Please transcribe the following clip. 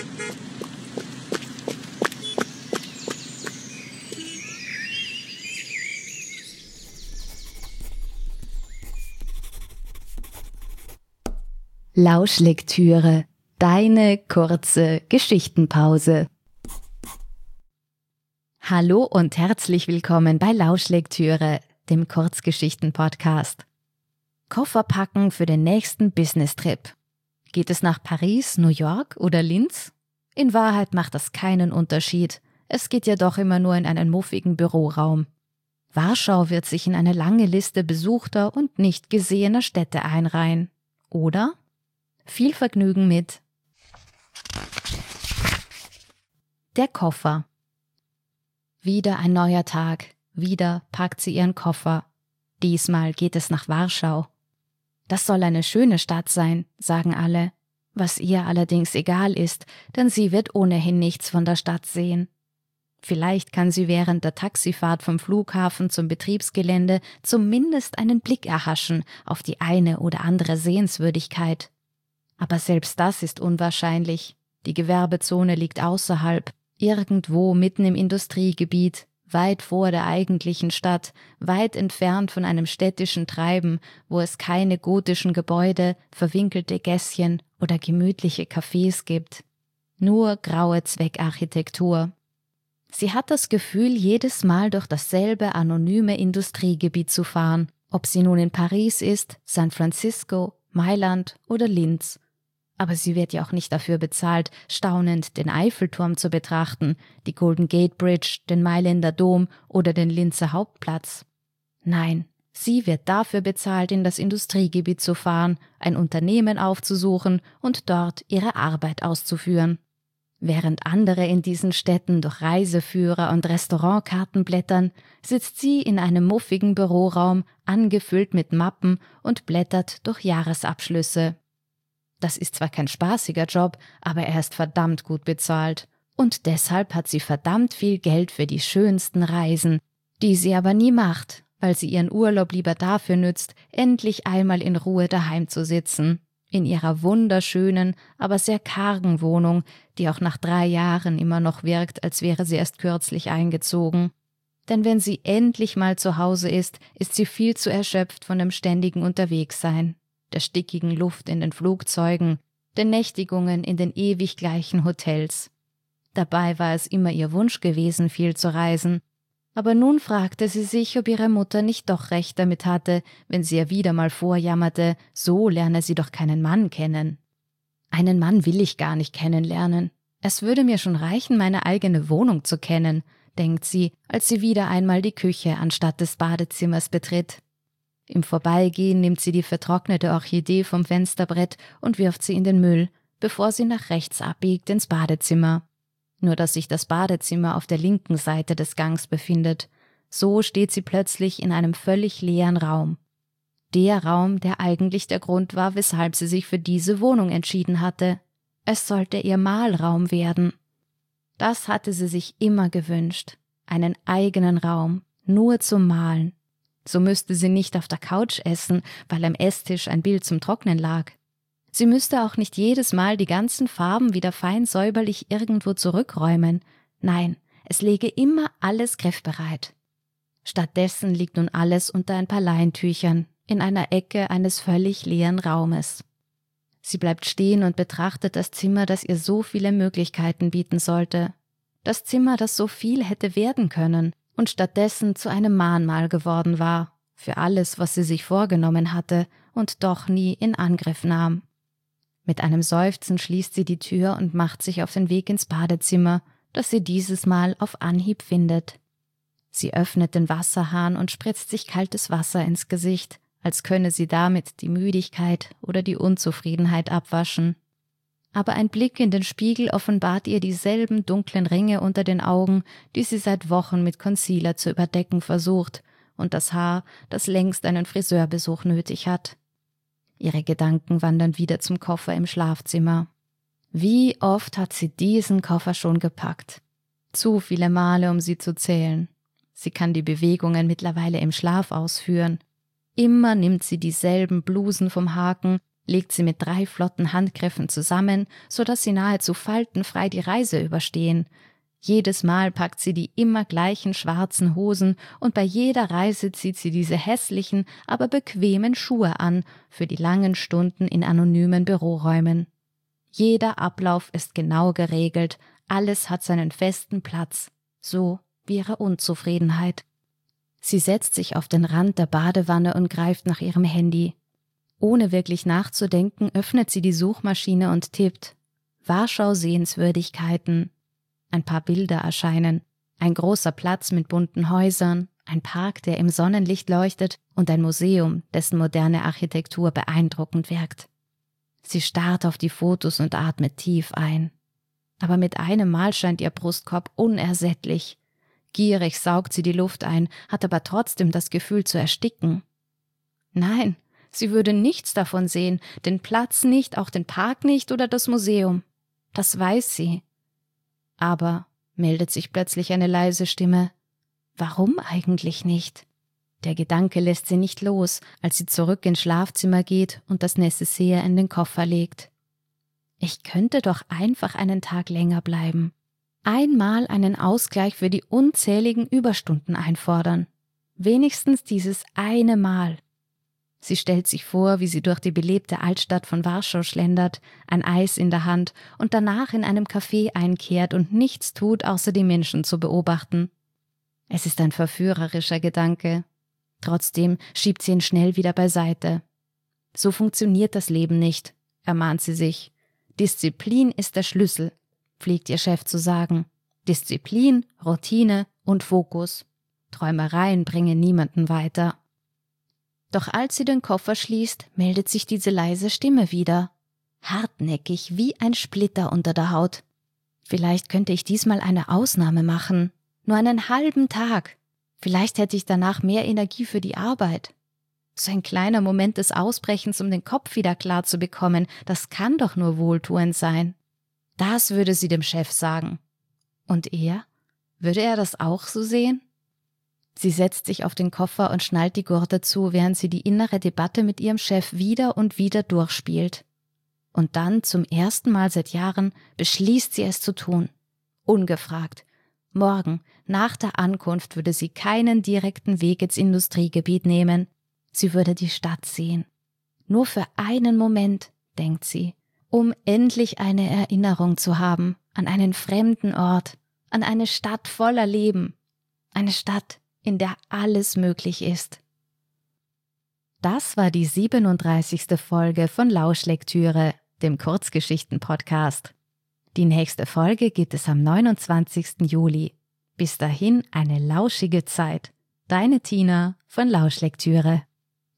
Lauschlektüre, deine kurze Geschichtenpause. Hallo und herzlich willkommen bei Lauschlektüre, dem Kurzgeschichten-Podcast. Koffer packen für den nächsten Business-Trip. Geht es nach Paris, New York oder Linz? In Wahrheit macht das keinen Unterschied. Es geht ja doch immer nur in einen muffigen Büroraum. Warschau wird sich in eine lange Liste besuchter und nicht gesehener Städte einreihen. Oder? Viel Vergnügen mit Der Koffer. Wieder ein neuer Tag, wieder packt sie ihren Koffer. Diesmal geht es nach Warschau. Das soll eine schöne Stadt sein, sagen alle, was ihr allerdings egal ist, denn sie wird ohnehin nichts von der Stadt sehen. Vielleicht kann sie während der Taxifahrt vom Flughafen zum Betriebsgelände zumindest einen Blick erhaschen auf die eine oder andere Sehenswürdigkeit. Aber selbst das ist unwahrscheinlich. Die Gewerbezone liegt außerhalb, irgendwo mitten im Industriegebiet, weit vor der eigentlichen Stadt, weit entfernt von einem städtischen Treiben, wo es keine gotischen Gebäude, verwinkelte Gässchen oder gemütliche Cafés gibt. Nur graue Zweckarchitektur. Sie hat das Gefühl, jedes Mal durch dasselbe anonyme Industriegebiet zu fahren, ob sie nun in Paris ist, San Francisco, Mailand oder Linz. Aber sie wird ja auch nicht dafür bezahlt, staunend den Eiffelturm zu betrachten, die Golden Gate Bridge, den Mailänder Dom oder den Linzer Hauptplatz. Nein, sie wird dafür bezahlt, in das Industriegebiet zu fahren, ein Unternehmen aufzusuchen und dort ihre Arbeit auszuführen. Während andere in diesen Städten durch Reiseführer und Restaurantkarten blättern, sitzt sie in einem muffigen Büroraum, angefüllt mit Mappen und blättert durch Jahresabschlüsse. Das ist zwar kein spaßiger Job, aber er ist verdammt gut bezahlt. Und deshalb hat sie verdammt viel Geld für die schönsten Reisen, die sie aber nie macht, weil sie ihren Urlaub lieber dafür nützt, endlich einmal in Ruhe daheim zu sitzen. In ihrer wunderschönen, aber sehr kargen Wohnung, die auch nach 3 Jahren immer noch wirkt, als wäre sie erst kürzlich eingezogen. Denn wenn sie endlich mal zu Hause ist sie viel zu erschöpft von dem ständigen Unterwegssein, der stickigen Luft in den Flugzeugen, den Nächtigungen in den ewig gleichen Hotels. Dabei war es immer ihr Wunsch gewesen, viel zu reisen. Aber nun fragte sie sich, ob ihre Mutter nicht doch recht damit hatte, wenn sie ihr wieder mal vorjammerte, so lerne sie doch keinen Mann kennen. Einen Mann will ich gar nicht kennenlernen. Es würde mir schon reichen, meine eigene Wohnung zu kennen, denkt sie, als sie wieder einmal die Küche anstatt des Badezimmers betritt. Im Vorbeigehen nimmt sie die vertrocknete Orchidee vom Fensterbrett und wirft sie in den Müll, bevor sie nach rechts abbiegt ins Badezimmer. Nur dass sich das Badezimmer auf der linken Seite des Gangs befindet. So steht sie plötzlich in einem völlig leeren Raum. Der Raum, der eigentlich der Grund war, weshalb sie sich für diese Wohnung entschieden hatte. Es sollte ihr Malraum werden. Das hatte sie sich immer gewünscht. Einen eigenen Raum, nur zum Malen. So müsste sie nicht auf der Couch essen, weil am Esstisch ein Bild zum Trocknen lag. Sie müsste auch nicht jedes Mal die ganzen Farben wieder fein säuberlich irgendwo zurückräumen. Nein, es läge immer alles griffbereit. Stattdessen liegt nun alles unter ein paar Leintüchern, in einer Ecke eines völlig leeren Raumes. Sie bleibt stehen und betrachtet das Zimmer, das ihr so viele Möglichkeiten bieten sollte. Das Zimmer, das so viel hätte werden können und stattdessen zu einem Mahnmal geworden war, für alles, was sie sich vorgenommen hatte und doch nie in Angriff nahm. Mit einem Seufzen schließt sie die Tür und macht sich auf den Weg ins Badezimmer, das sie dieses Mal auf Anhieb findet. Sie öffnet den Wasserhahn und spritzt sich kaltes Wasser ins Gesicht, als könne sie damit die Müdigkeit oder die Unzufriedenheit abwaschen. Aber ein Blick in den Spiegel offenbart ihr dieselben dunklen Ringe unter den Augen, die sie seit Wochen mit Concealer zu überdecken versucht, und das Haar, das längst einen Friseurbesuch nötig hat. Ihre Gedanken wandern wieder zum Koffer im Schlafzimmer. Wie oft hat sie diesen Koffer schon gepackt? Zu viele Male, um sie zu zählen. Sie kann die Bewegungen mittlerweile im Schlaf ausführen. Immer nimmt sie dieselben Blusen vom Haken legt sie mit 3 flotten Handgriffen zusammen, sodass sie nahezu faltenfrei die Reise überstehen. Jedes Mal packt sie die immer gleichen schwarzen Hosen und bei jeder Reise zieht sie diese hässlichen, aber bequemen Schuhe an für die langen Stunden in anonymen Büroräumen. Jeder Ablauf ist genau geregelt, alles hat seinen festen Platz, so wie ihre Unzufriedenheit. Sie setzt sich auf den Rand der Badewanne und greift nach ihrem Handy. Ohne wirklich nachzudenken, öffnet sie die Suchmaschine und tippt Warschau Sehenswürdigkeiten. Ein paar Bilder erscheinen, ein großer Platz mit bunten Häusern, ein Park, der im Sonnenlicht leuchtet und ein Museum, dessen moderne Architektur beeindruckend wirkt. Sie starrt auf die Fotos und atmet tief ein. Aber mit einem Mal scheint ihr Brustkorb unersättlich. Gierig saugt sie die Luft ein, hat aber trotzdem das Gefühl zu ersticken. Nein, sie würde nichts davon sehen, den Platz nicht, auch den Park nicht oder das Museum. Das weiß sie. Aber, meldet sich plötzlich eine leise Stimme, warum eigentlich nicht? Der Gedanke lässt sie nicht los, als sie zurück ins Schlafzimmer geht und das Necessaire in den Koffer legt. Ich könnte doch einfach einen Tag länger bleiben. Einmal einen Ausgleich für die unzähligen Überstunden einfordern. Wenigstens dieses eine Mal. Sie stellt sich vor, wie sie durch die belebte Altstadt von Warschau schlendert, ein Eis in der Hand und danach in einem Café einkehrt und nichts tut, außer die Menschen zu beobachten. Es ist ein verführerischer Gedanke. Trotzdem schiebt sie ihn schnell wieder beiseite. So funktioniert das Leben nicht, ermahnt sie sich. Disziplin ist der Schlüssel, pflegt ihr Chef zu sagen. Disziplin, Routine und Fokus. Träumereien bringen niemanden weiter. Doch als sie den Koffer schließt, meldet sich diese leise Stimme wieder. Hartnäckig wie ein Splitter unter der Haut. Vielleicht könnte ich diesmal eine Ausnahme machen. Nur einen halben Tag. Vielleicht hätte ich danach mehr Energie für die Arbeit. So ein kleiner Moment des Ausbrechens, um den Kopf wieder klar zu bekommen, das kann doch nur wohltuend sein. Das würde sie dem Chef sagen. Und er? Würde er das auch so sehen? Sie setzt sich auf den Koffer und schnallt die Gurte zu, während sie die innere Debatte mit ihrem Chef wieder und wieder durchspielt. Und dann, zum ersten Mal seit Jahren, beschließt sie es zu tun. Ungefragt. Morgen, nach der Ankunft, würde sie keinen direkten Weg ins Industriegebiet nehmen. Sie würde die Stadt sehen. Nur für einen Moment, denkt sie, um endlich eine Erinnerung zu haben an einen fremden Ort, an eine Stadt voller Leben. Eine Stadt, in der alles möglich ist. Das war die 37. Folge von Lauschlektüre, dem Kurzgeschichten-Podcast. Die nächste Folge gibt es am 29. Juli. Bis dahin eine lauschige Zeit. Deine Tina von Lauschlektüre.